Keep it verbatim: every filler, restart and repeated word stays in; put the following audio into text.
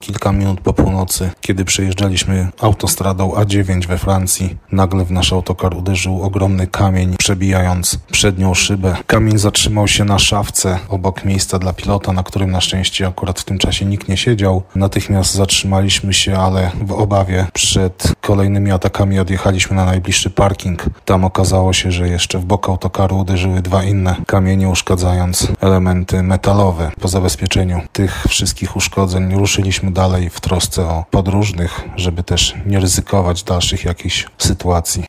kilka minut po północy, kiedy przejeżdżaliśmy autostradą A dziewięć we Francji, nagle w nasz autokar uderzył ogromny kamień, przebijając przednią szybę. Kamień zatrzymał się na szafce obok miejsca dla pilota, na którym na szczęście akurat w tym czasie nikt nie siedział. Natychmiast zatrzymaliśmy się, ale w obawie przed kolejnymi atakami odjechaliśmy na najbliższy parking. Tam okazało się, że jeszcze w bok autokaru uderzyły dwa inne kamienie, uszkadzając elementy metalowe. Po zabezpieczeniu tych wszystkich uszkodzeń ruszyliśmy dalej w trosce o podróżnych, żeby też nie ryzykować dalszych jakichś sytuacji.